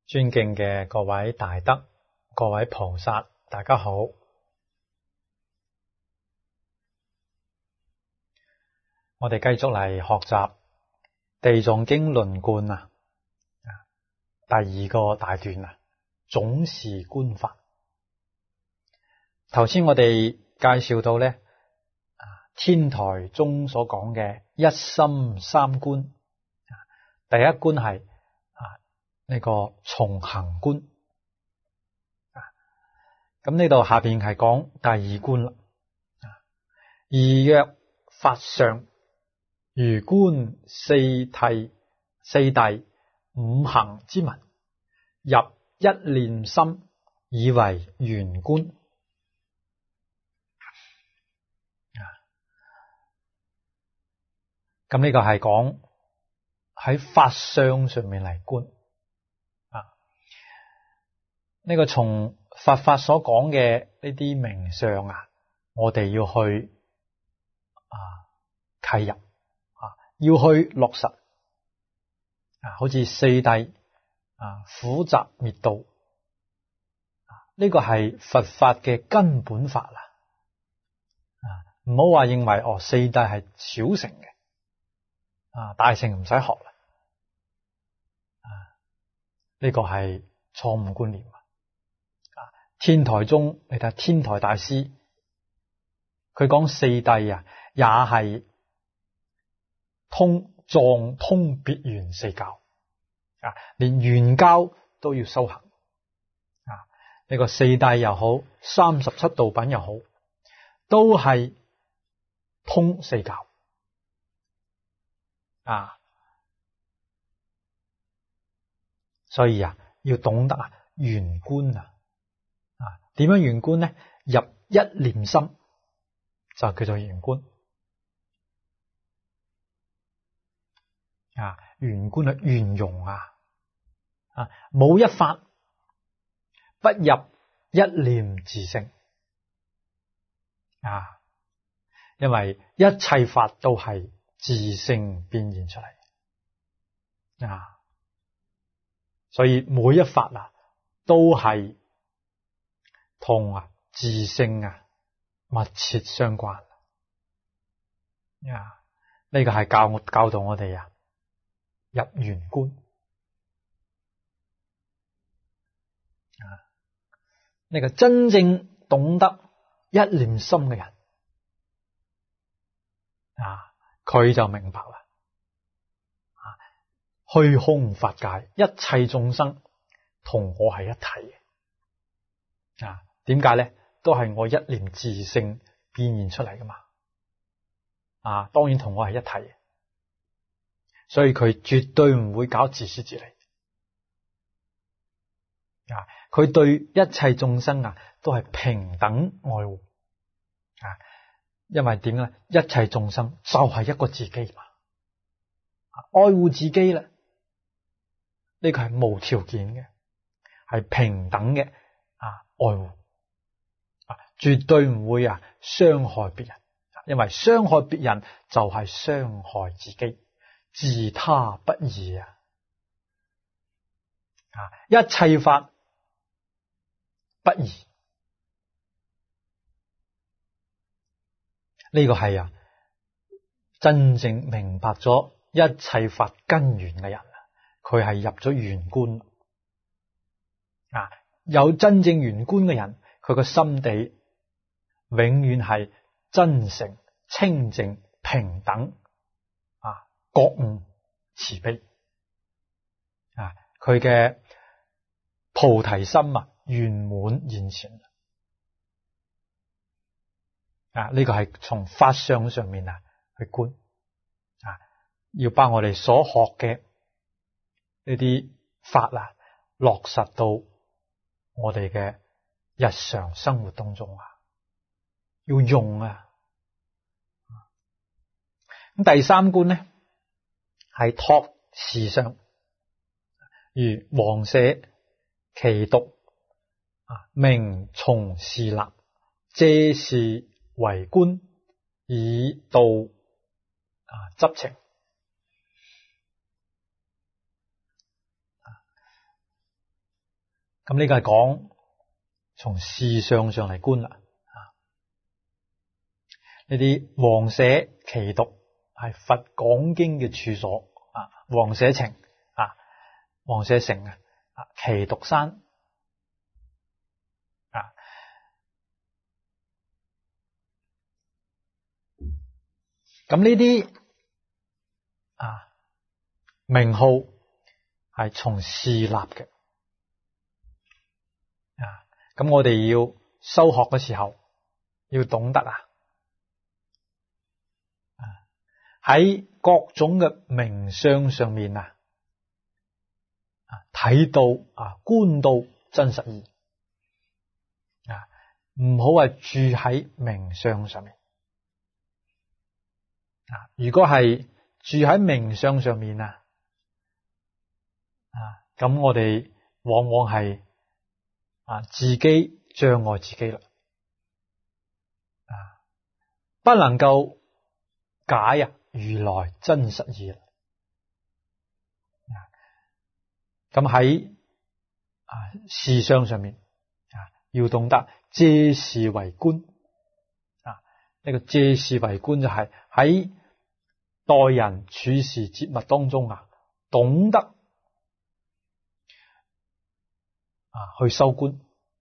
尊敬嘅各位大德、各位菩薩，大家好。我哋繼續嚟學習《地藏經論貫》第二個大段總是觀法。頭先我哋介紹到咧，天台宗所講嘅一心三觀，第一觀係呢個從行觀。咁呢度下邊係講第二觀啦。二曰法相，如觀四諦五行之文，入一念心，以為圓觀。咁呢個係講喺法相上面嚟觀。呢個從佛法所講嘅呢啲名相我哋要去契入要去落實好似四諦苦集滅道，呢個係佛法嘅根本法唔好話認為四諦係小乘嘅大乘唔使學啦，呢個係錯誤觀念。天台宗，你睇天台大師，佢講四諦也係藏通別圓四教連圓教都要修行呢個四諦又好，37道品又好，都係通四教所以要懂得圓觀點樣圓觀呢？入一念心就叫做圓觀。圓觀係圓融冇一法不入一念自性因為一切法都係自性變現出嚟所以每一法都係同自性密切相關。呢個係教導我哋入圓觀。呢個真正懂得一念心嘅人佢就明白啦。虛空法界一切眾生同我係一體嘅點解呢？都係我一念自性變現出嚟噶嘛當然同我係一體嘅，所以佢絕對唔會搞自私自利佢對一切眾生都係平等愛護因為點呢？一切眾生就係一個自己嘛愛護自己啦，呢個係無條件嘅，係平等嘅愛護絕對唔會傷害別人，因為傷害別人就係傷害自己，自他不異一切法不異，呢個係真正明白咗一切法根源嘅人，佢係入咗圓觀有真正圓觀嘅人，佢個心地永遠係真誠、清淨、平等覺悟、慈悲佢嘅菩提心圓滿現前呢個係從法相上面去觀要把我哋所學嘅呢啲法落實到我哋嘅日常生活當中要用咁第三觀呢係託事相，如王舍、奇毒名從事立，借事為觀，以導執情。 咁呢個係講從事相上嚟觀啦。呢啲王舍奇讀係佛講經嘅處所啊，王舍城啊，王舍城啊，奇讀山啊。咁呢啲名號係從事立嘅啊。咁我哋要修學嘅時候要懂得喺各種嘅名相上面睇到觀到真實義唔好係住喺名相上面如果係住喺名相上面咁我哋往往係自己障礙自己啦不能夠解如來真實義啦。咁喺事相上面要懂得借事為觀呢個借事為觀就係喺待人處事接物當中懂得去修觀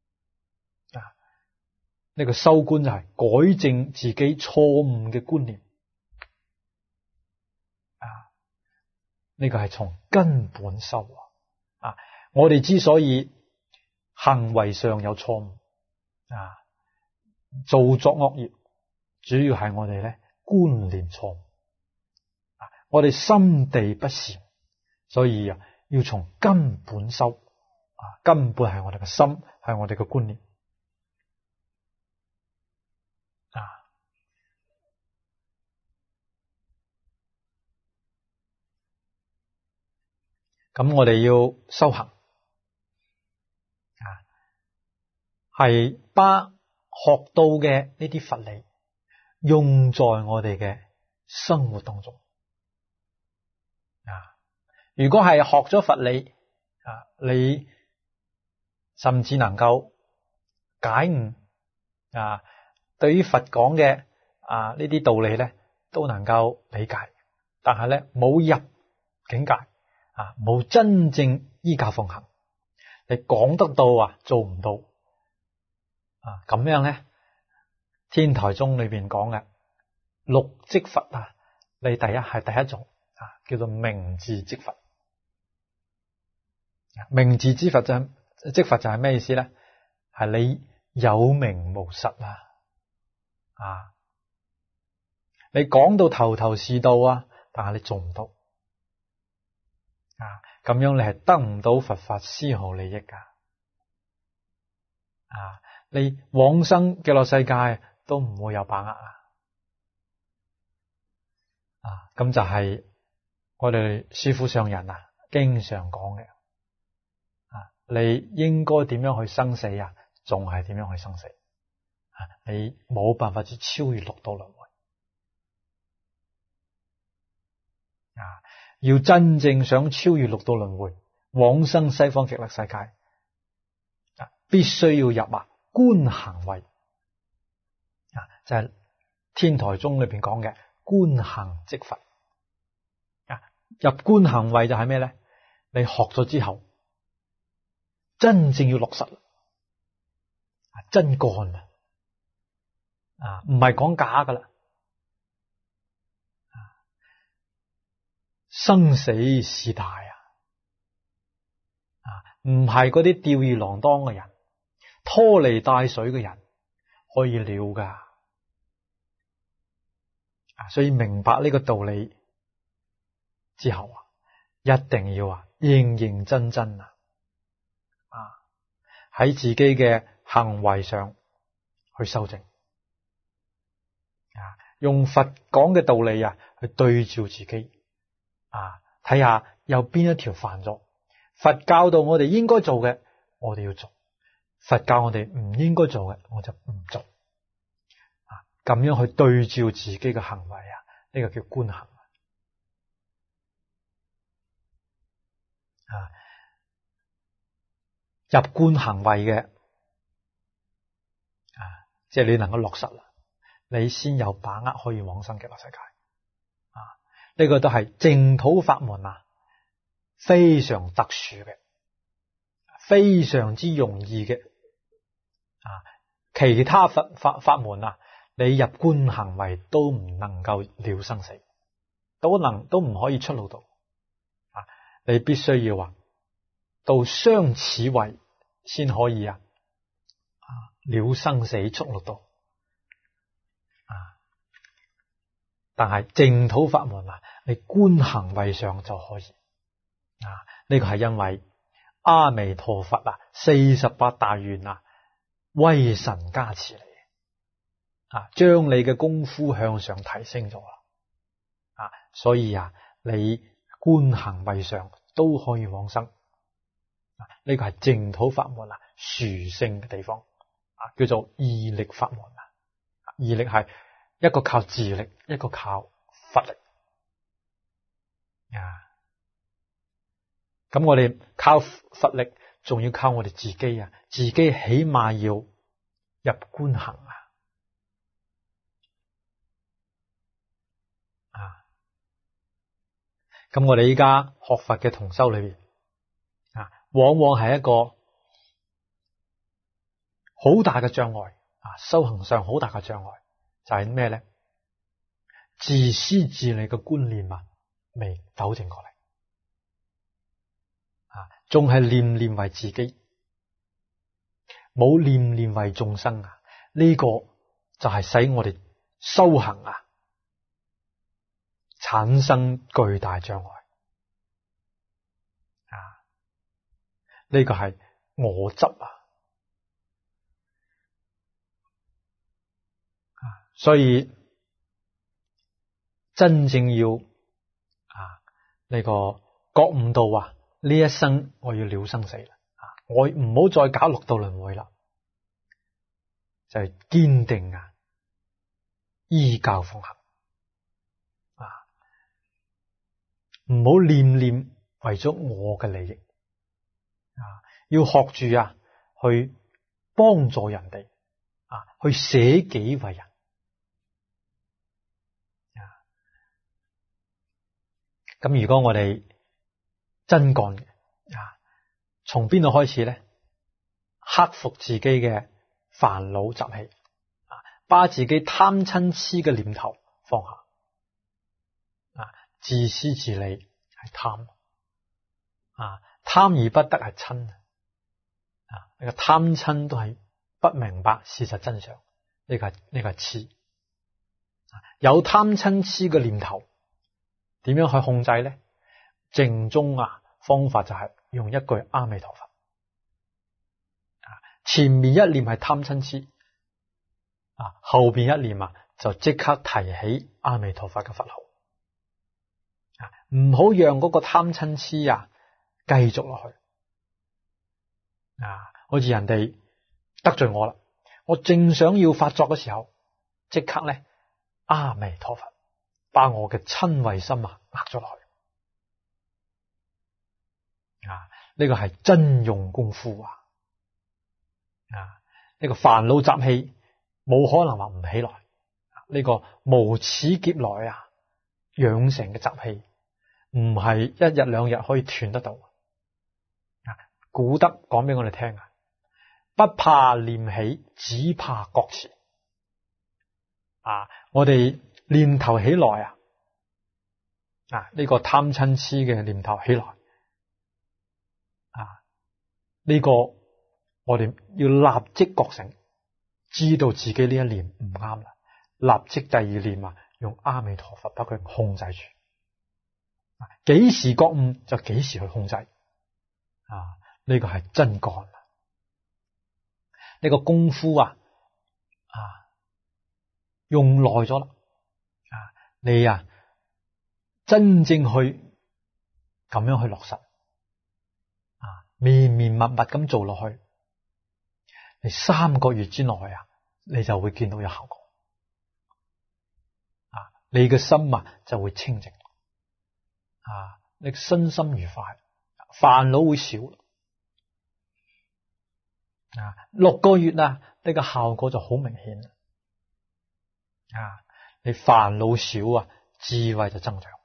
呢個修觀就係改正自己錯誤嘅觀念呢個係從根本修我哋之所以行為上有錯誤做作惡業，主要係我哋咧觀念錯誤我哋心地不善，所以要從根本修根本係我哋嘅心，係我哋嘅觀念咁我哋要修行係把學到嘅呢啲佛理用在我哋嘅生活當中如果係學咗佛理你甚至能夠解悟對於佛講嘅呢啲道理咧都能夠理解，但係咧冇入境界冇真正依教奉行，你講得到做唔到咁樣咧，天台宗裏邊講嘅六即佛你第一種叫做明字即佛。明字之佛即佛就係咩意思咧？係你有名無實你講到頭頭是道但係你做唔到咁樣你係得唔到佛法絲毫利益你往生極樂世界都唔會有把握咁就係我哋師父上人經常講嘅你應該點樣去生死仲係點樣去生死你冇辦法之超越六道輪迴要真正想超越六道輪迴往生西方極樂世界必須要入觀行位就係天台宗裏邊講嘅觀行即佛入觀行位就係咩咧？你學咗之後真正要落實真幹唔係講假噶啦生死事大唔係嗰啲吊兒郎當嘅人拖泥帶水嘅人可以了噶所以明白呢個道理之後一定要認認真真喺自己嘅行為上去修正用佛講嘅道理去對照自己睇下有邊一條犯咗，佛教導我哋應該做嘅我哋要做，佛教我哋唔應該做嘅我就唔做咁樣去對照自己嘅行為呢個叫觀行入觀行慧嘅，即係你能夠落實啦，你先有把握可以往生極樂世界。呢個都係淨土法門非常特殊嘅，非常之容易嘅。其他法門你入觀行慧都唔能夠了生死，都唔可以出路道。你必須要到相似慧先可以了生死出路道。但係淨土法門你觀行慧上就可以。呢個係因為阿彌陀佛48大願威神加持你，將你嘅功夫向上提升咗啦。所以你觀行慧上都可以往生。呢個係淨土法門殊勝嘅地方，叫做二力法門。二力係一個靠自力，一個靠佛力。咁我哋靠佛力，仲要靠我哋自己，自己起碼要入觀行。咁我哋依家學佛嘅同修裏邊，往往係一個好大嘅障礙，修行上好大嘅障礙，就係咩咧？自私自利嘅觀念未糾正過嚟，仲係念念為自己，冇念念為眾生。呢個就係使我哋修行產生巨大障礙。呢個係我執。所以真正要呢個覺悟到呢一生我要了生死啦，我唔好再搞六道輪迴啦，就係堅定依教奉行，唔好念念為咗我嘅利益，要學住去幫助人哋，去捨己為人。咁如果我哋真幹嘅，從邊度開始咧？克服自己嘅煩惱習氣，把自己貪嗔癡嘅念頭放下。自私自利係貪，貪而不得係嗔。呢個貪嗔都係不明白事實真相，呢個係癡。有貪嗔癡嘅念頭，點樣去控制咧？正宗方法就係用一句阿彌陀佛。前面一念係貪嗔癡，後邊一念就即刻提起阿彌陀佛嘅佛號。唔好讓嗰個貪嗔癡繼續落去。好似人哋得罪我啦，我正想要發作嘅時候，即刻咧阿彌陀佛把我嘅瞋恚心壓咗落去。呢個係真用功夫。呢個煩惱習氣冇可能話唔起來。呢個無始劫來養成嘅習氣，唔係一日兩日可以斷得到。古德講俾我哋聽，不怕念起，只怕覺遲。我哋念頭起來呢個貪嗔癡嘅念頭起來，呢個我哋要立即覺醒，知道自己呢一念唔啱啦，立即第二念用阿彌陀佛把佢控制住。幾時覺悟就幾時去控制。呢個係真幹。呢個功夫用耐咗啦，你真正去咁樣去落實，綿綿密密咁做落去，你3個月之內你就會見到有效果。你嘅心就會清淨，你身心愉快，煩惱會少。 6個月呢個效果就好明顯你煩惱少智慧就增長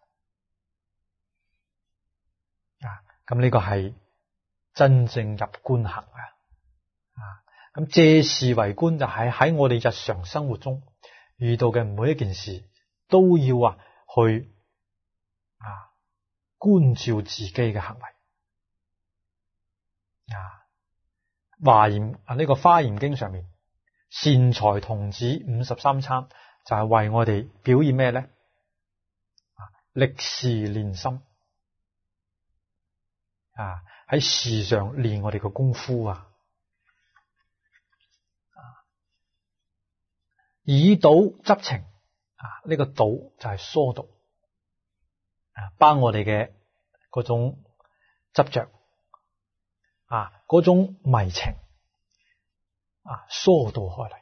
咁呢個係真正入觀行咁借事為觀就係喺我哋日常生活中遇到嘅每一件事都要去觀照自己嘅行為華嚴呢個華嚴經上面善財童子53參就係為我哋表現咩咧？歷事練心喺事上練我哋嘅功夫以道執情呢個道就係疏導把我哋嘅嗰種執着嗰種迷情疏導開嚟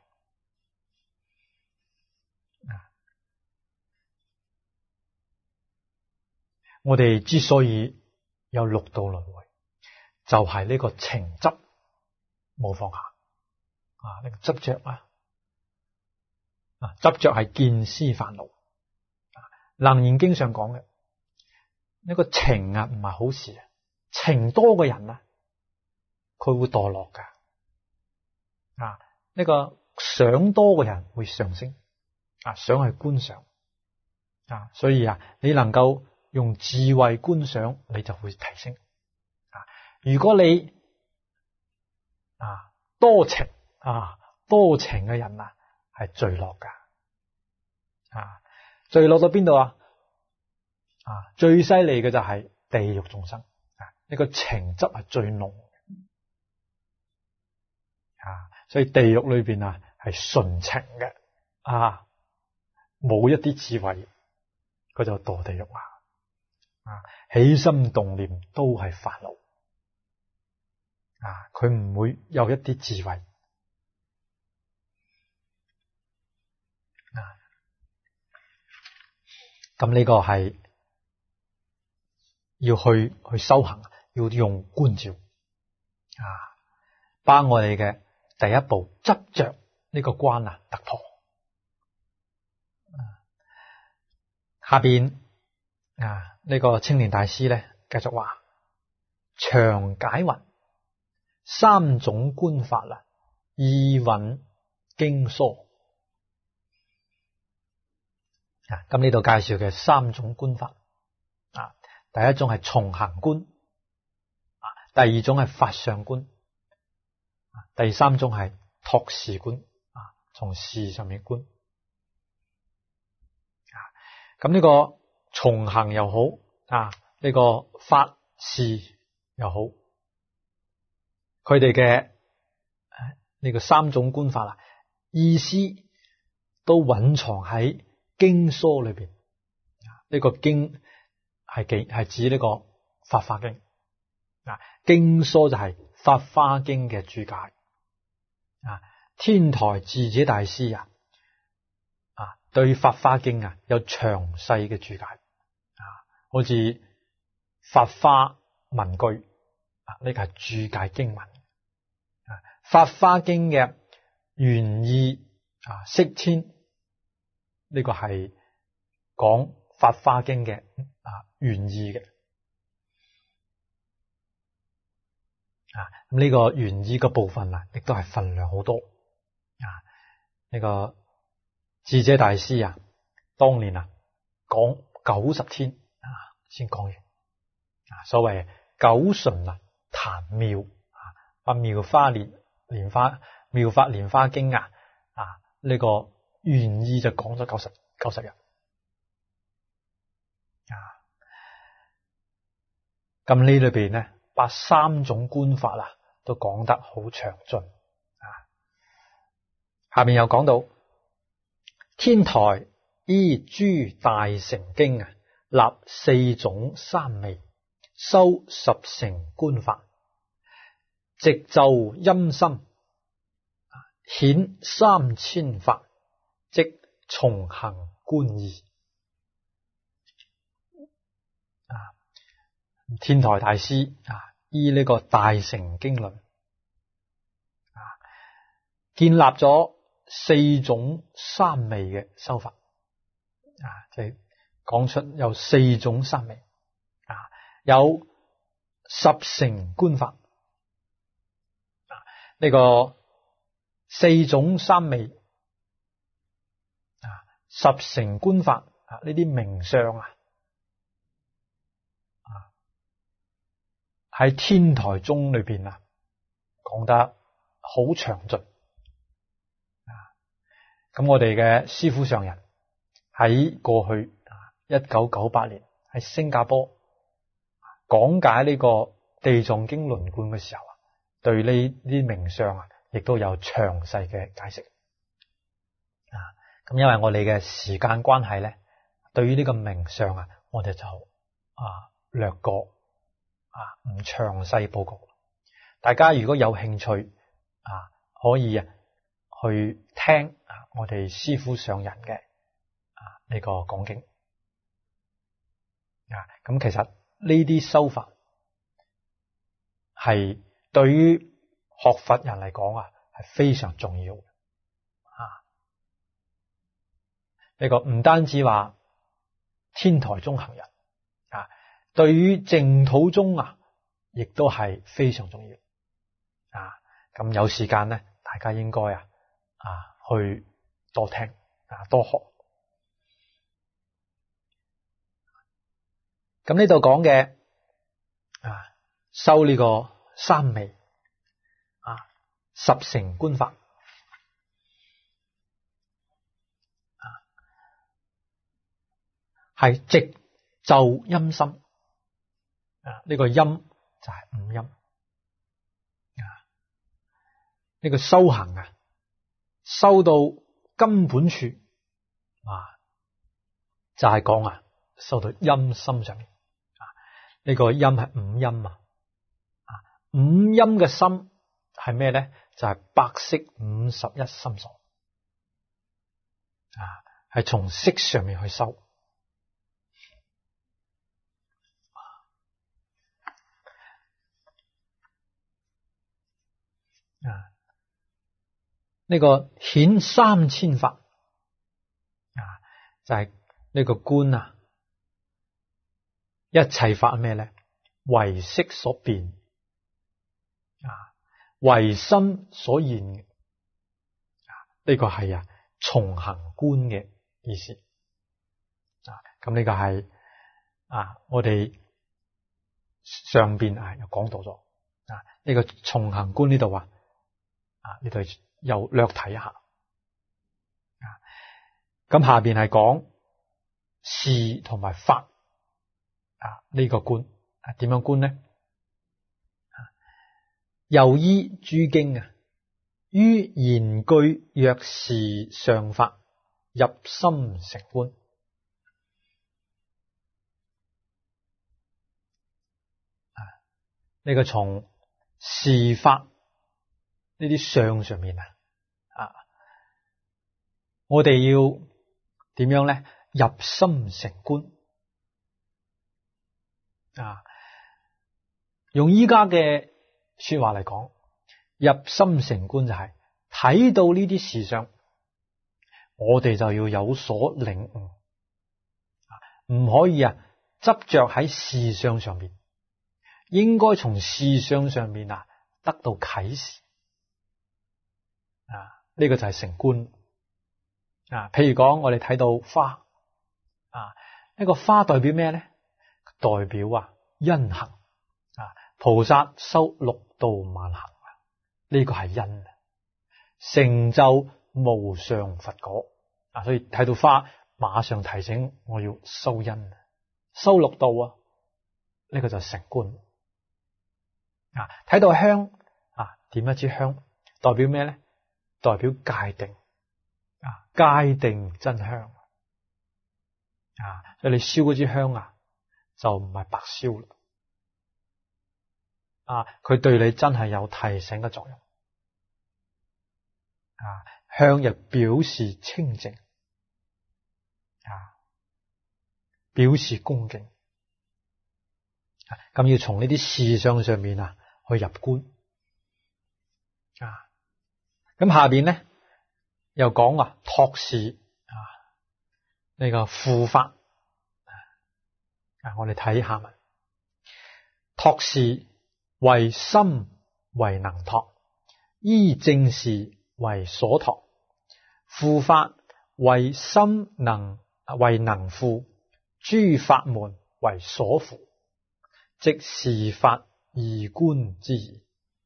我哋之所以有六道輪迴，就係呢個情執冇放下呢個執着執着係見思煩惱楞嚴經上講嘅呢個情唔係好事情多嘅人佢會墮落噶呢個想多嘅人會上升想係觀想所以你能夠用智慧觀想，你就會提升如果你多情嘅人係墜落噶墜落到邊度最犀利嘅就係地獄眾生呢個情執係最濃所以地獄裏邊係純情嘅冇一啲智慧佢就墮地獄起心動念都係煩惱佢唔會有一啲智慧咁呢個係要去修行，要用觀照把我哋嘅第一步執着呢個關突破下邊呢個青年大師咧繼續話詳解云三種觀法意蘊經疏咁呢度介紹嘅三種觀法第一種係從行觀第二種係法相觀第三種係託事觀從事上面觀咁呢個從行又好呢個法事又好佢哋嘅呢個三種觀法意思都蘊藏喺經疏裏邊呢個經係指呢個法華經經疏就係法華經嘅注解天台智者大師對法華經有詳細嘅注解好似法華文句呢個係注解經文法華經嘅原意釋天呢個係講法華經嘅原意嘅呢個原意嘅部分亦都係分量好多呢個智者大師當年講90天先講完所謂九純談妙妙法蓮華經呢個原意就講咗90日咁呢裏邊把三種觀法都講得好詳盡下面又講到天台依諸大乘經立四種三昧，修10乘觀法，直就陰心，顯3000法，即從行觀義天台大師依呢個大乘經論建立咗4種三昧嘅修法，即係講出有4種三昧，有十成觀法，呢個4種三昧，十成觀法呢啲名相喺天台宗裏邊講得好詳盡。咁我哋嘅師父上人喺過去1998年喺新加坡講解呢個地藏經輪觀嘅時候對呢啲名相亦都有詳細嘅解釋。咁因為我哋嘅時間關係咧，對於呢個名相我哋就略過唔詳細報告。大家如果有興趣可以去聽我哋師父上人嘅呢個講經。咁其實呢啲修法係對於學佛人嚟講係非常重要。呢個唔單止話天台宗行人對於淨土宗亦都係非常重要。咁有時間咧，大家應該去多聽多學。咁呢度講嘅修呢個三昧十成觀法係直就陰心。呢個陰就係五陰。呢個修行修到根本處就係講修到陰心上面。呢個陰係五陰五陰嘅心係咩咧？就係白色51心所係從色上面去修。呢個顯3000法就係呢個觀一切法係咩咧？為色所變為心所現嘅。呢個係從行觀嘅意思。咁呢個係我哋上邊又講到咗呢個從行觀。呢度呢度又略睇一下。咁下邊係講事同埋法呢個觀點樣觀呢？又依諸經於言句若是上法，入心成觀。呢個從事法呢啲相上面我哋要點樣咧？入心成觀用依家嘅說話嚟講，入心成觀就係睇到呢啲事相，我哋就要有所領悟，唔可以執着喺事相上面，應該從事相上面得到啟示。呢個就係成觀。譬如講我哋睇到花呢個花代表咩咧？代表因行。菩薩修六度萬行，呢個係因，成就無上佛果。所以睇到花馬上提醒我要修因，修六度呢個就成觀。睇到香點一支香代表咩咧？代表戒定，戒定真香。所以你燒嗰支香就唔係白燒啦。佢對你真係有提醒嘅作用。香亦表示清淨，表示恭敬。咁要從呢啲事相上面去入觀。 咁下邊咧又講啊託事呢個賦法我哋睇下文。託事為心為能託，依正事為所託。賦法為心為能賦，諸法門為所賦，即事法二觀之意。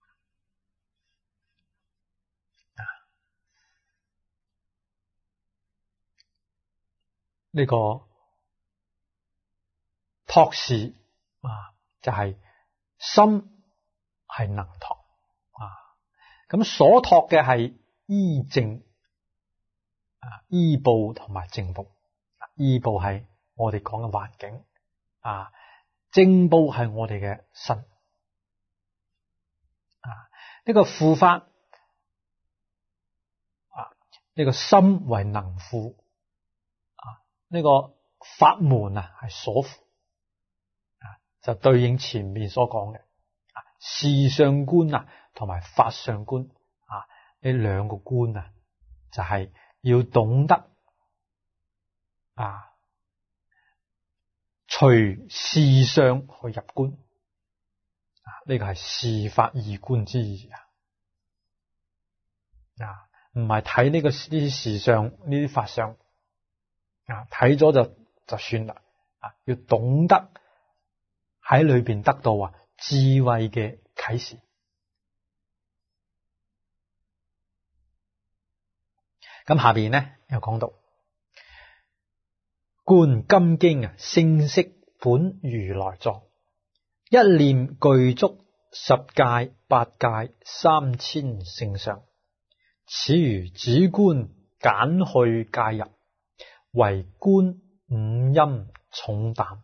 呢個託事就係心係能託咁所託嘅係依正依報同埋正報。依報係我哋講嘅環境正報係我哋嘅身呢個賦法呢個心為能賦呢個法門係所賦就對應前面所講嘅事上觀同埋法上觀呢兩個觀就係要懂得隨事上去入觀呢個係事法二觀之意唔係睇呢啲事上呢啲法上睇咗就算啦要懂得喺裏邊得到智慧嘅啟示。咁下邊咧又講到觀金經勝色本如來藏，一念具足十界八界三千聖相，此如止觀簡去介入，為觀五陰重擔。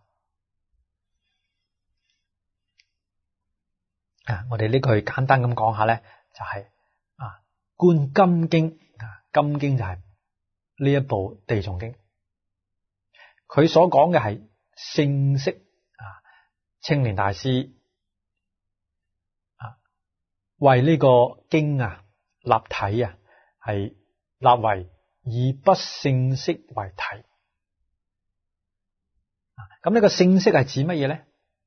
我哋呢句簡單咁講下咧，就係觀金經。金經就係呢一部地藏經，佢所講嘅係勝色青蓮大師為呢個經立體係立為以不勝色為體。咁呢個勝色係指乜嘢咧？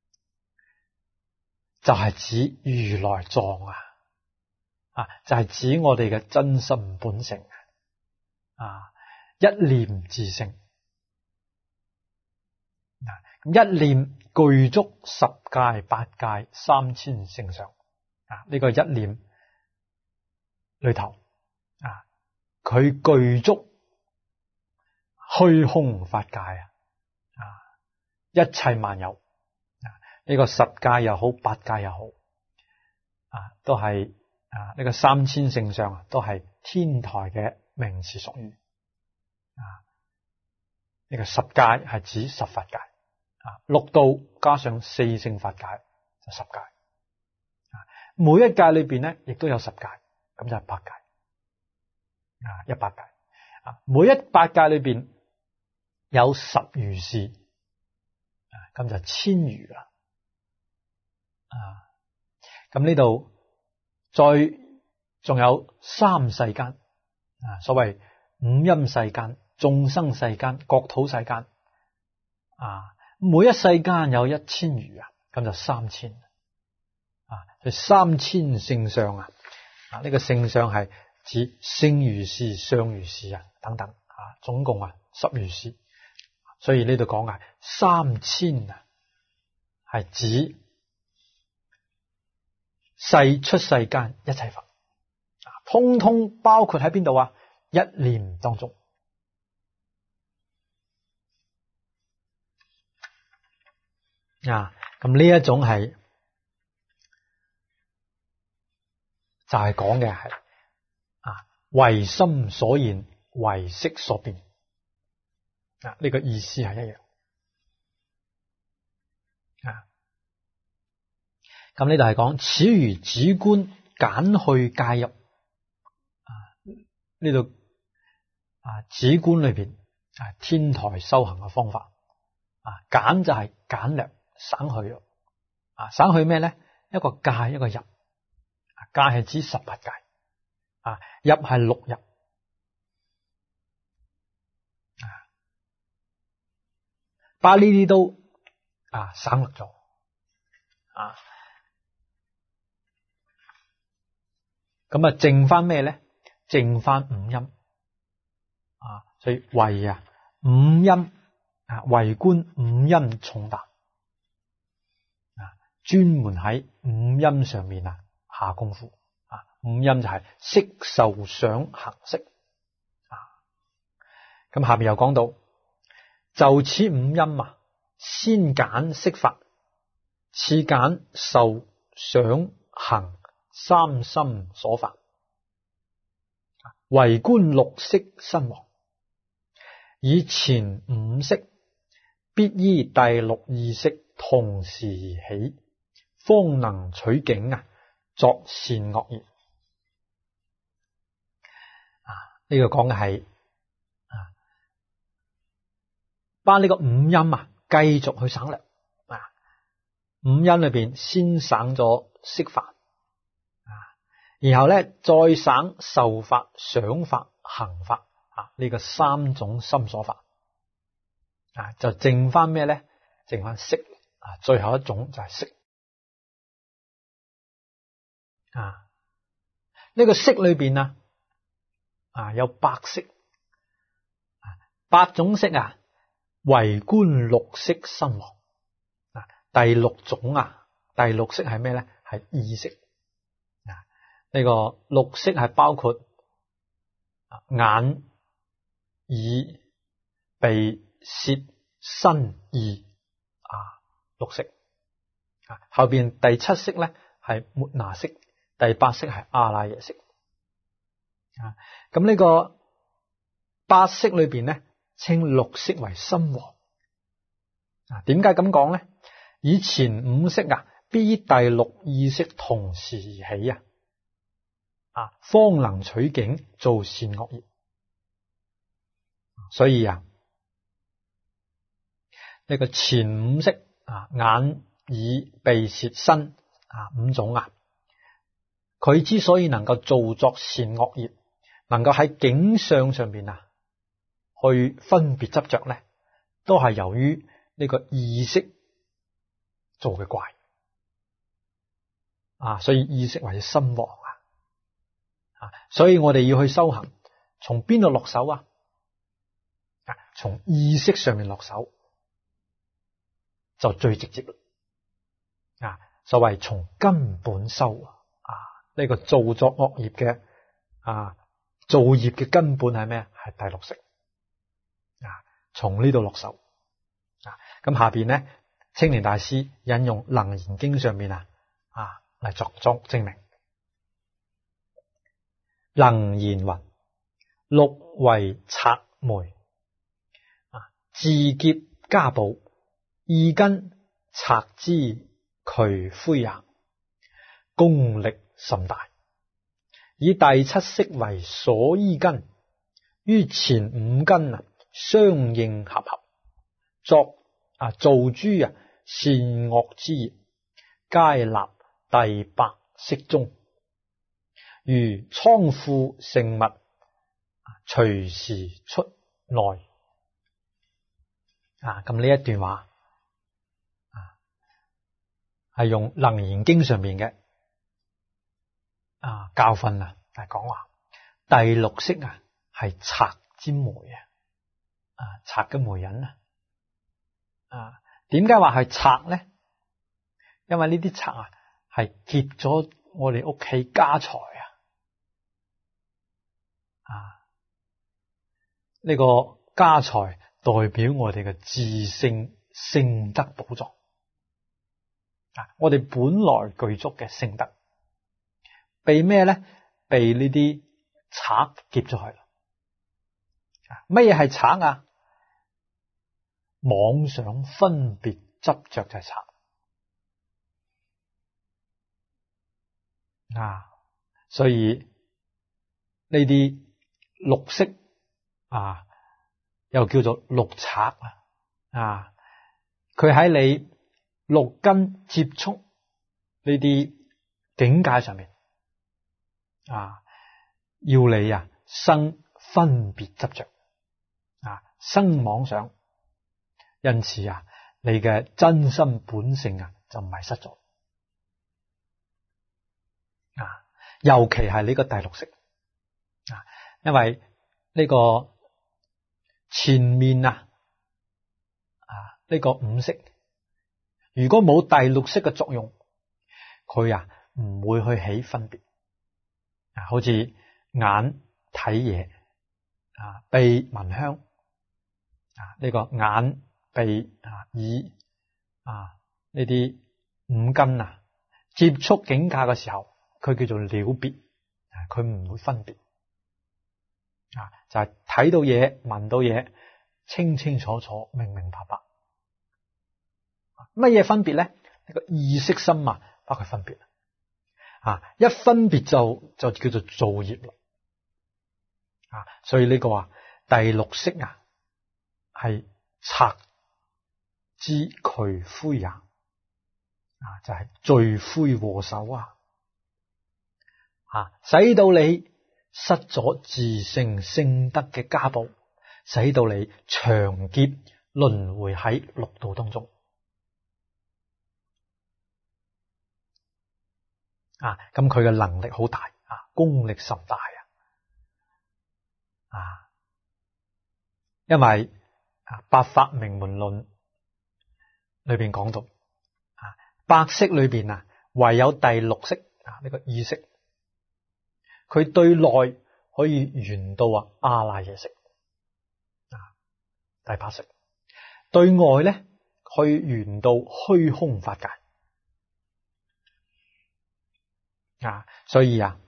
就係指如來藏就係指我哋嘅真心本性一念自性。一念具足十界八界三千聖相呢個一念裏頭佢具足虛空法界一切萬有呢個十界又好八界又好都係呢個三千聖相都係天台嘅名詞術語呢個十界係指十法界六道加上四聖法界就十界每一界裏邊咧亦都有十界，咁就係八界一百界每一百界裏邊有十如是咁就千如啦咁呢度再仲有三世間所謂五陰世間、眾生世間、國土世間每一世間有1000如咁就3000三千聖相呢個聖相係指聖如是、相如是等等總共10如是，所以呢度講3000係指世出世間一切法通通包括喺邊度一念當中咁呢一種係就係講嘅係為心所現，為色所變呢個意思係一樣咁呢度係講此如止觀簡去介入呢度止觀裏邊天台修行嘅方法簡就係簡略省去省去咩咧？一個介一個入，介係指18界入係六入把呢啲都省略咗咁剩翻咩咧？剩翻五音所以為五音為官五音重擔專門喺五音上面下功夫五音就係色受想行識咁下面又講到就此五音先揀色法，次揀受想行三心所法，為觀六色身王，以前五識必依第六意識同時而起，方能取境作善惡業。呢個講嘅係把呢個五音繼續去省略五音裏邊先省咗色法然後咧再省受法、想法、行法呢個三種心所法就剩翻咩咧？剩翻識最後一種就係識呢個識裏邊有八識八種識為觀六色身王第六種第六識係咩咧？係意識呢個六識係包括眼、耳、鼻、舌、身、意六識後邊第七識咧係末那識，第八識係阿賴耶識咁呢個八識裏邊咧稱六識為身王點解咁講咧？以前五識必依第六意識同時而起方能取境做善惡業。所以呢個前五識眼、耳、鼻、舌、身五種佢之所以能夠做作善惡業，能夠喺境相上邊去分別執着咧，都係由於呢個意識做嘅怪所以意識為身王所以我哋要去修行，從邊度落手從意識上面落手就最直接所謂從根本修呢個做作惡業嘅造業嘅根本係咩？係第六識從呢度落手咁下邊咧，青年大師引用楞嚴經上面嚟作證明。楞嚴云：六為賊媒，自劫家寶，意根賊之渠灰也，功力甚大。以第七識為所依根，於前五根相應合合，造諸善惡之業，皆立第八識中，如倉庫盛物，隨時出內。咁呢一段話係用楞嚴經上面嘅教訓嚟講話，第六識係賊之媒賊嘅媒人點解話係賊咧？因為呢啲賊係劫咗我哋屋企家財呢個家財代表我哋嘅自性聖德寶藏我哋本來具足嘅聖德被咩咧？被呢啲賊劫咗去啦。乜嘢係賊妄想分別執着就係賊所以呢啲六識又叫做六賊佢喺你六根接觸呢啲境界上面要你生分別執着生妄想，因此你嘅真心本性就唔係失咗尤其係呢個第六識因為呢個前面呢個五識，如果冇第六識嘅作用，佢唔會去起分別好似眼睇嘢鼻聞香呢個眼鼻耳呢啲五根接觸境界嘅時候，佢叫做了別，佢唔會分別就係睇到嘢聞到嘢清清楚楚明明白白。乜嘢分別咧？呢個意識心包括分別一分別就叫做造業啦所以呢個第六識係賊之渠灰也就係罪魁禍首使到你失咗自性聖德嘅家寶，使到你長劫輪迴喺六道當中咁佢嘅能力好大功力甚大因為百法明門論裏邊講到百識裏邊唯有第六識呢個意識，佢對內可以圓到阿賴耶識第八識，對外咧可以圓到虛空法界所以呢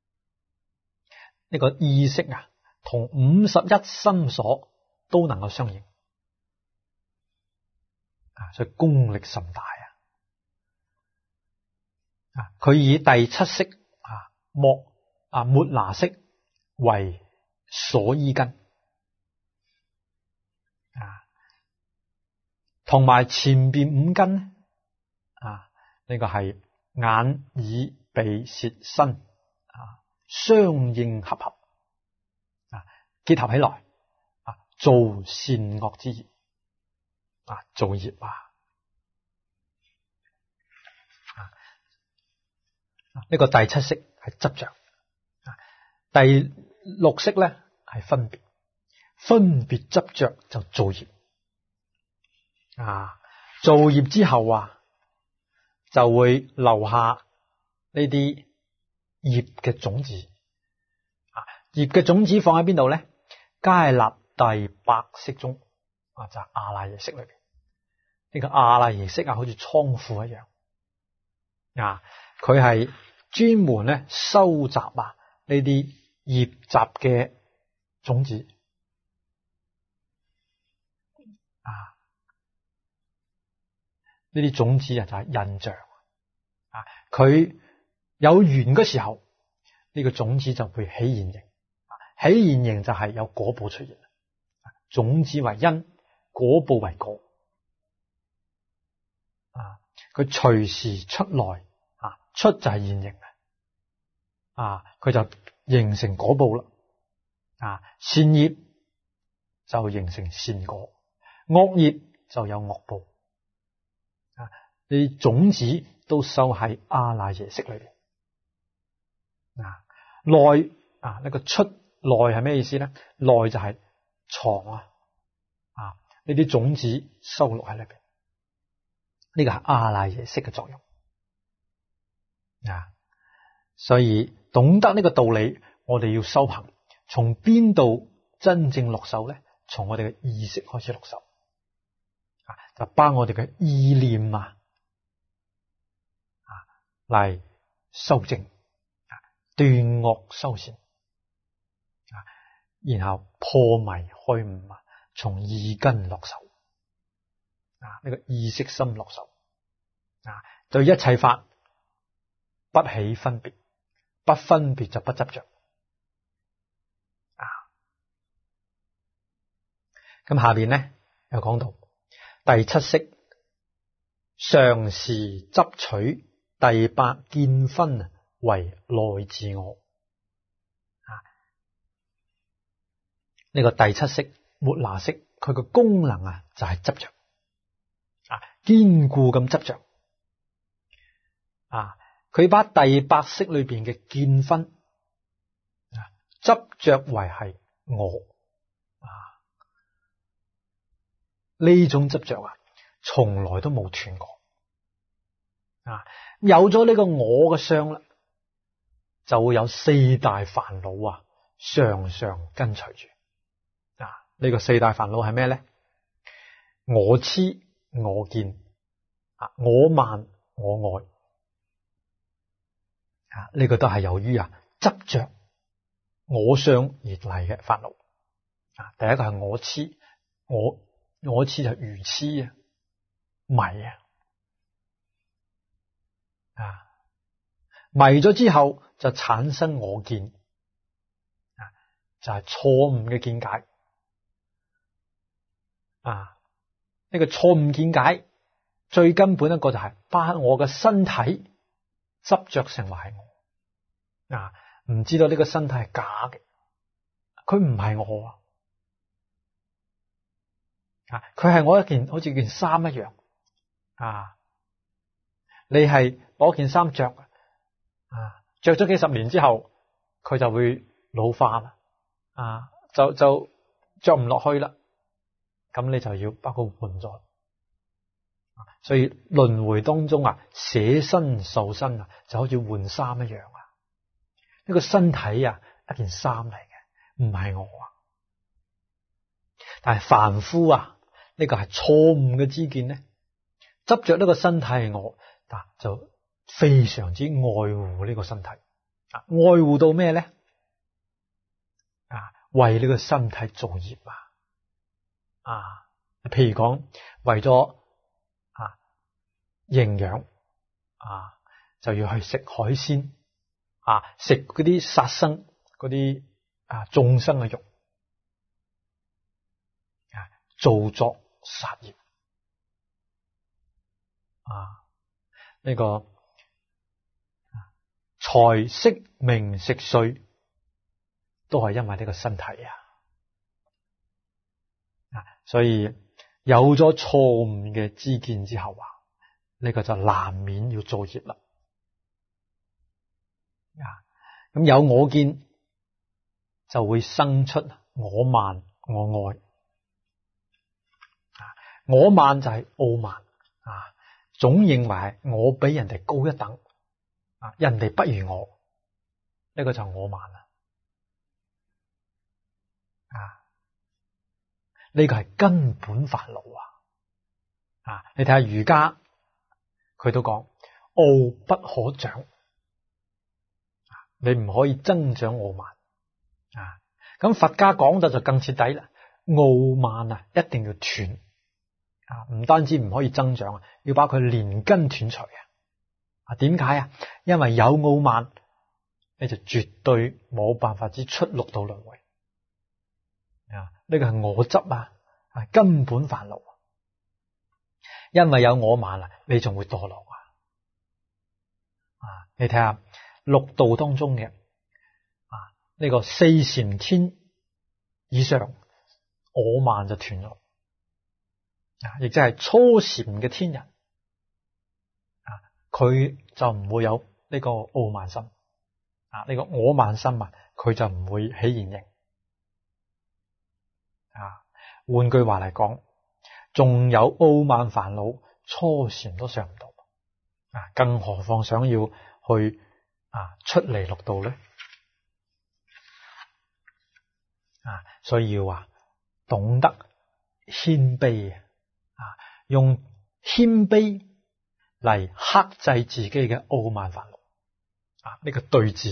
個意識同51心所都能夠相應所以功力甚大佢以第七識末那識為所依根同埋前邊五根呢個係眼耳鼻舌身相應合結合起來做善惡之業造業呢個第七識係執着第六識咧係分別執着就造業造業之後就會留下呢啲業嘅種子業嘅種子放喺邊度咧？皆立第八識中就係阿賴耶識裏邊呢個阿賴耶識好似倉庫一樣佢係專門咧收集呢啲業集嘅種子呢啲種子就係印象佢有緣嘅時候，呢個種子就會起現形起現形就係有果報出現種子為因，果報為果佢隨時出來出就係現形佢就形成果報啦善業就形成善果，惡業就有惡報你種子都收喺阿賴耶識裏邊內呢個出內係咩意思咧？內就係藏呢啲種子收錄喺裏邊，呢個係阿賴耶識嘅作用所以懂得呢個道理，我哋要修行，從邊度真正落手咧？從我哋嘅意識開始落手就把我哋嘅意念嚟修正斷惡修善然後破迷開悟從意根落手呢個意識心落手對一切法不起分別，不分別就不執着咁下邊咧又講到第七識常時執取第八見分為內自我呢個第七識末那識，佢個功能啊就係執着啊，堅固咁執着啊。佢把第八識裏邊嘅見分啊，執着為係我啊，呢種執着啊，從來都冇斷過啊。有咗呢個我嘅相啦，就會有四大煩惱啊，常常跟隨住啊。呢個四大煩惱係咩咧？我癡、我見啊，我慢、我愛啊，呢個都係由於執着我相而嚟嘅煩惱啊。第一個係我癡，我癡就係愚癡啊，迷啊，迷咗之後就產生我見啊，就係錯誤嘅見解啊。呢個錯誤見解最根本一個就係把我嘅身體執着成為係我啊，唔知道呢個身體係假嘅，佢唔係我啊，佢係我一件好似件衫一樣啊。你係攞件衫着啊，着咗幾十年之後，佢就會老化啦啊，就着唔落去啦。咁你就要把佢換咗。所以輪迴當中啊，捨身受身啊，就好似換衫一樣啊。呢個身體啊，一件衫嚟嘅，唔係我啊。但係凡夫啊，呢個係錯誤嘅知見咧，執着呢個身體係我，但就非常之愛護呢個身體啊，愛護到咩咧？啊，為呢個身體造業啊，譬如講為咗營養啊，就要去食海鮮啊，食嗰啲殺生嗰啲眾生嘅肉啊，造作殺業啊，呢個財色名食睡都係因為呢個身體所以有咗錯誤嘅知見之後呢個就難免要造業啦。咁有我見就會生出我慢我愛我慢就係傲慢總認為係我比人哋高一等人哋不如我，呢個就係我慢啦呢個係根本煩惱你睇下儒家佢都講傲不可長，你唔可以增長傲慢咁佛家講得就更徹底啦，傲慢一定要斷唔單止唔可以增長要把佢連根斷除點解因為有傲慢你就絕對冇辦法之出六道輪迴呢個係我執根本煩惱因為有我慢你仲會墮落你睇下六道當中嘅呢個四禪天以上我慢就斷咗亦即係初禪嘅天人佢就唔會有呢個傲慢心呢個我慢心佢就唔會起現行換句話嚟講，仲有傲慢煩惱初禪都上唔到更何況想要去出離六道咧所以要懂得謙卑用謙卑嚟克制自己嘅傲慢煩惱呢個對治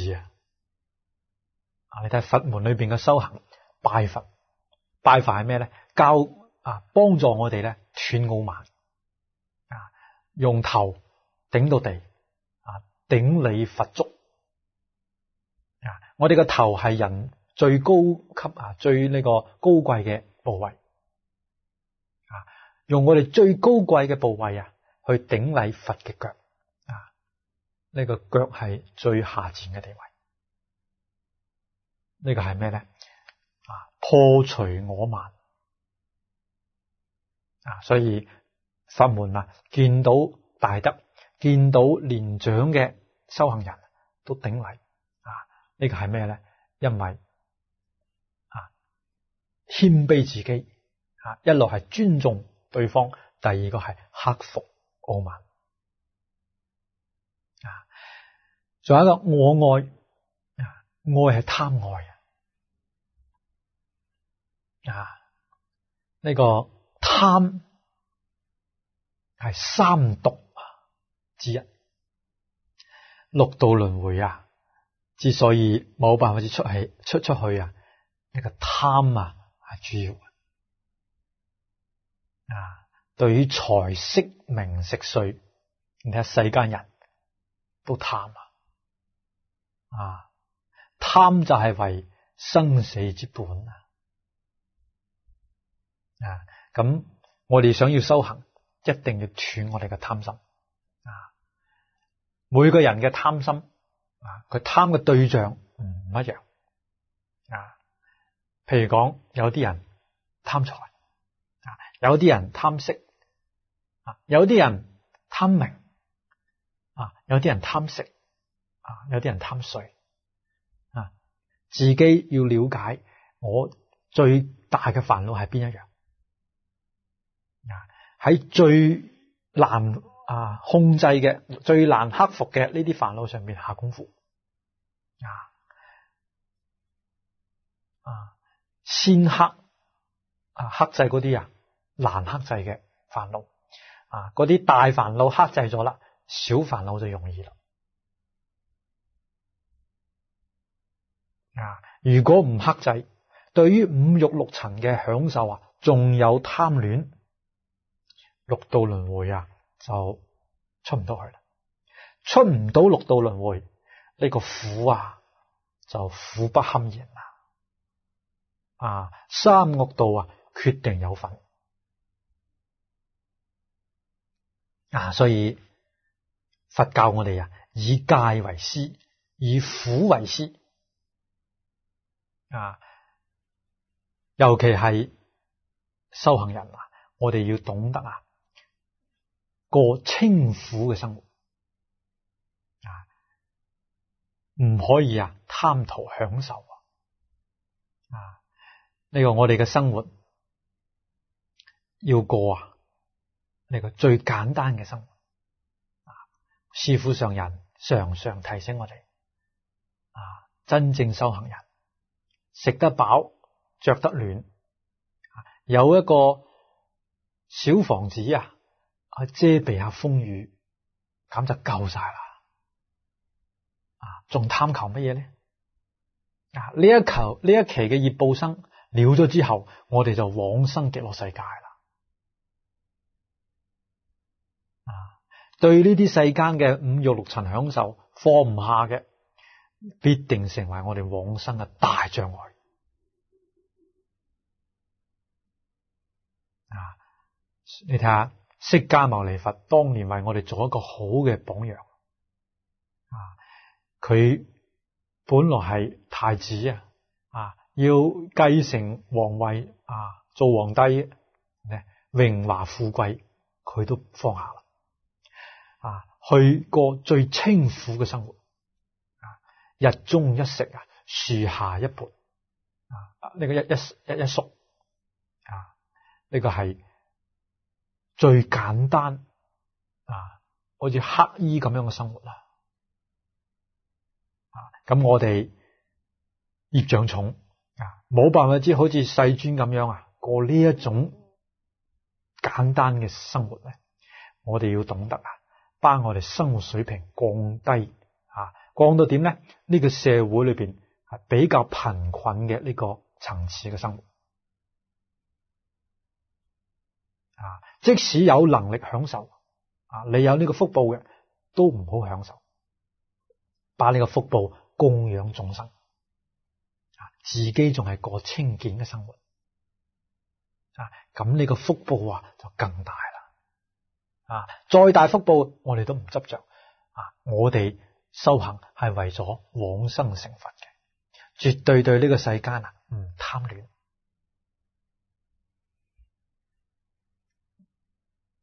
你睇佛門裏邊嘅修行，拜佛係咩咧？教幫助我哋咧斷傲慢用頭頂到地頂禮佛足我哋個頭係人最高級最呢個高貴嘅部位用我哋最高貴嘅部位去頂禮佛嘅腳呢個腳係最下賤嘅地位。呢個係咩咧？ 破除我慢。所以佛門見到大德，見到年長嘅修行人都頂禮。呢個係咩咧？因為謙卑自己，一路係尊重對方，第二個係克服傲慢。仲有一個我愛，愛係貪愛呢個貪係三毒之一。六道輪迴之所以冇辦法出去呢個貪係主要。對於財色名食睡，你睇下世間人都貪貪就係為生死之本咁我哋想要修行，一定要斷我哋嘅貪心。每個人嘅貪心，佢貪嘅對象唔一樣。譬如講，有啲人貪財，有啲人貪色，有啲人貪名，有啲人貪食，有啲人貪睡。自己要了解我最大嘅煩惱係邊一樣，喺最難控制嘅、最難克服嘅呢啲煩惱上面下功夫。先克制嗰啲難克制嘅煩惱，嗰啲大煩惱克制咗啦，小煩惱就容易啦。如果唔克制，對於五欲六塵嘅享受仲有貪戀，六道輪迴就出唔到去啦。出唔到六道輪迴，呢個苦就苦不堪言三惡道決定有份。所以佛教我哋以戒為師，以苦為師。尤其係修行人我哋要懂得過清苦嘅生活，唔可以貪圖享受。呢個我哋嘅生活要過呢個最簡單嘅生活。師父上人常常提醒我哋，真正修行人食得飽，着得暖，有一個小房子遮避下風雨，咁就夠晒啦。仲貪求乜嘢呢？呢一期嘅業報生了咗之後，我哋就往生極樂世界啦。對呢啲世間嘅五欲六塵享受放唔下嘅，必定成為我哋往生嘅大障礙。你睇下釋迦牟尼佛當年為我哋做一個好嘅榜樣。佢本來係太子要繼承皇位做皇帝，榮華富貴佢都放下啦。去過最清苦嘅生活，日中一食樹下一缽，呢個一宿，呢個係最簡單好似乞衣咁樣嘅生活啦。咁我哋業障重，冇辦法好似世尊咁樣過呢一種簡單嘅生活咧。我哋要懂得把我哋生活水平降低，降到點咧？呢個社會裏邊比較貧困嘅呢個層次嘅生活。即使有能力享受，你有呢個福報嘅，都唔好享受，把呢個福報供養眾生，自己仲係過清簡嘅生活，咁呢個福報就更大啦。再大福報我哋都唔執着，我哋修行係為咗往生成佛嘅，絕對對呢個世間唔貪戀，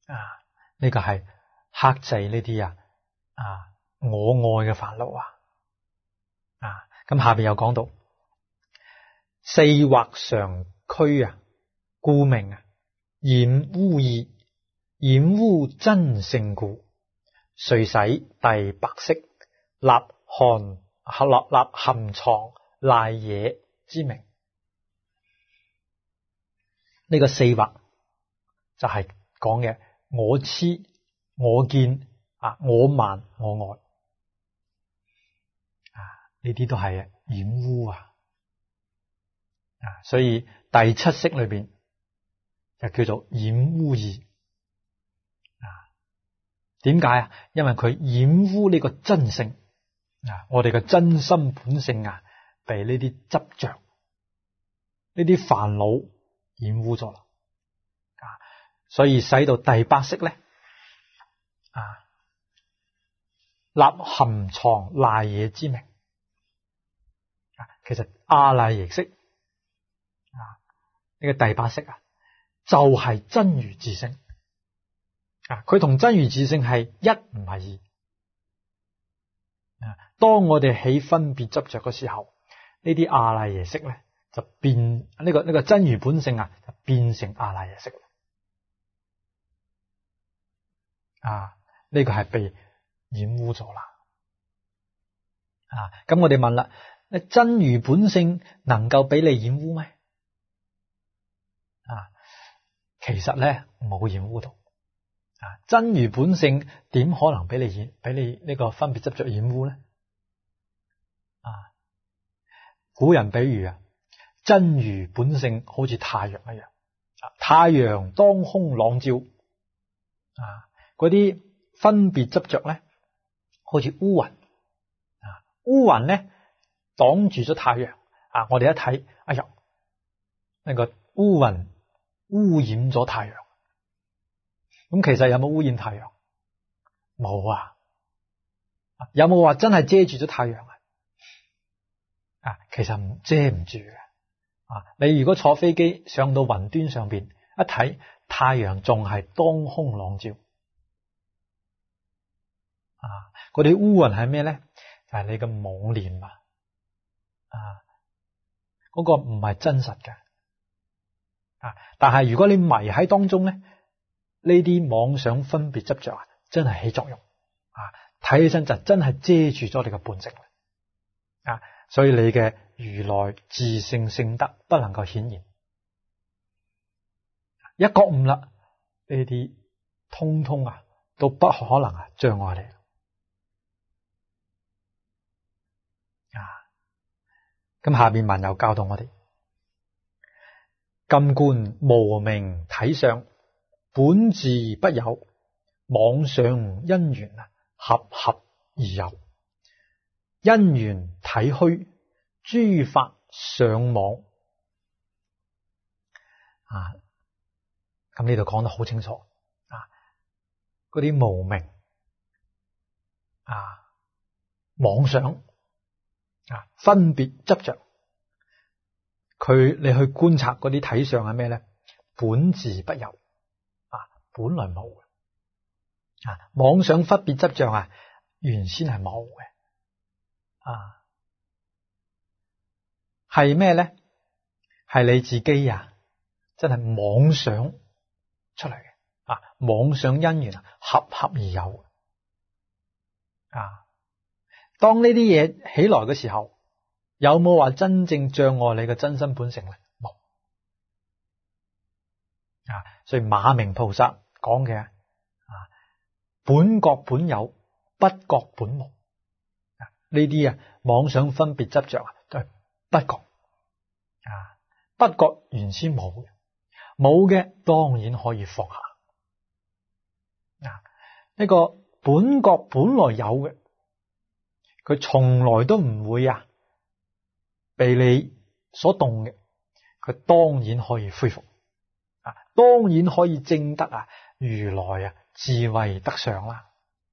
呢個係克制呢啲我愛嘅煩惱咁下邊又講到四惑常驅故名染污意，染污真性故，遂使第百識立含藏賴惹之名。呢個四惑就係講嘅我癡、我見我慢、我愛呢啲都係染污所以第七識裏邊就叫做染污意點解因為佢染污呢個真性我哋嘅真心本性被呢啲執着、呢啲煩惱染污咗啦所以使到第八識咧立含藏賴惹之名。其實阿賴耶識呢個第八識就係真如自性佢同真如自性係一唔係二當我哋起分別執着嘅時候，呢啲阿賴耶識咧就變呢個真如本性就變成阿賴耶識呢個係被染污咗啦咁我哋問啦，真如本性能夠俾你染污咩？其實咧冇染污到真如本性點可能俾你呢個分別執着染污咧？古人比喻真如本性好似太陽一樣，太陽當空朗照嗰啲分別執着咧好似烏雲烏雲咧擋住咗太陽我哋一睇哎呀呢個烏雲污染咗太陽。咁其實有冇污染太陽？冇有冇話真係遮住咗太陽其實遮唔住嘅你如果坐飛機上到雲端上邊一睇，太陽仲係當空朗照嗰啲烏雲係咩咧？就係你嘅妄念嗰個唔係真實嘅但係如果你迷喺當中咧，呢啲妄想分別執着真係起作用睇起身就真係遮住咗你嘅本性所以你嘅如來自性性德不能夠顯現。一覺悟啦，呢啲通通都不可能障礙你咁下面文又教導我哋今觀無明體相本自不有，妄想因緣合合而有，因緣體虛，諸法上妄咁呢度講得好清楚嗰啲無明妄想分別執着你去觀察嗰啲體相係咩咧？本自不有本來冇嘅妄想分別執着原先係冇嘅係咩咧？係你自己真係妄想出嚟嘅妄想因緣合合而有當呢啲嘢起來嘅時候，有冇話真正障礙你嘅真身本性咧？冇所以馬明菩薩講嘅本覺本有，不覺本無呢啲妄想分別執着都係不覺不覺原先冇嘅，冇嘅當然可以放下呢個本覺本來有嘅，佢從來都唔會被你所動嘅，佢當然可以恢復當然可以證得如來智慧德相啦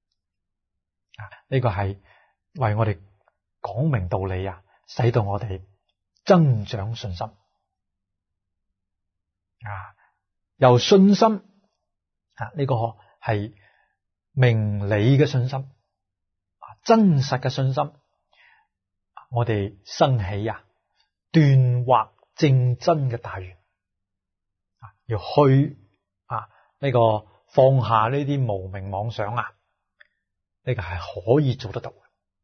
呢個係為我哋講明道理使到我哋增長信心由信心呢個係明理嘅信心，真實嘅信心。我哋生起斷惑正真嘅大願，要去呢個放下呢啲無明妄想呢個係可以做得到嘅。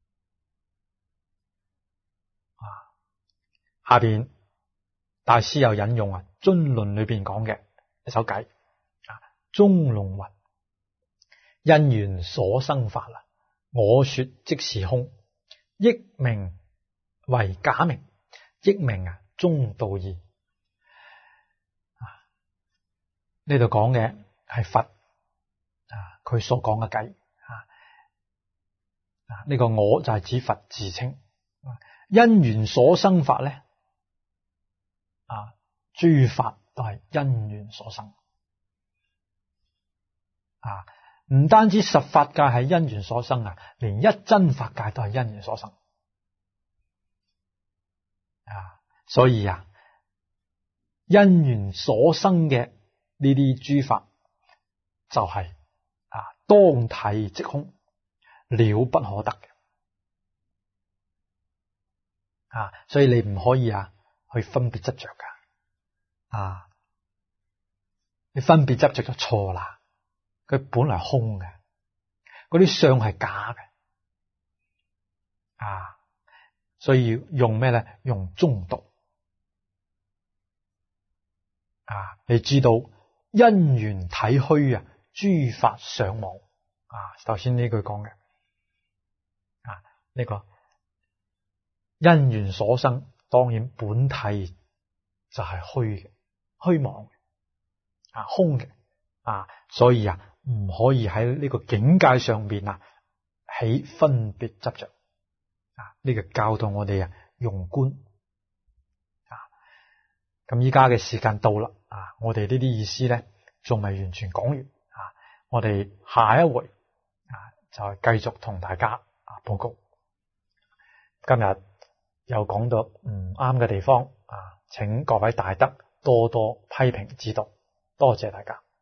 下邊大師又引用尊論裏邊講嘅一首偈，中龍云：因緣所生法我說即是空，憶名為假名，憶名中道義。呢度講嘅係佛佢所講嘅偈，呢個我就係指佛自稱。因緣所生法咧，諸法都係因緣所生。唔單止十法界係因緣所生連一真法界都係因緣所生。所以因緣所生嘅呢啲諸法就係當體即空，了不可得嘅。所以你唔可以去分別執着噶。你分別執着就錯啦。佢本來空嘅，嗰啲相係假嘅。所以要用咩咧？用中道。你知道因緣體虛諸法相忘。頭先呢句講嘅呢個因緣所生，當然本體就係虛嘅、虛妄嘅、空嘅。所以唔可以喺呢個境界上面起分別執着。呢個教導我哋用觀。咁依家嘅時間到啦，我哋呢啲意思咧仲未完全講完。我哋下一回就係繼續同大家報告。今日又講到唔啱嘅地方，請各位大德多多批評指導，多謝大家。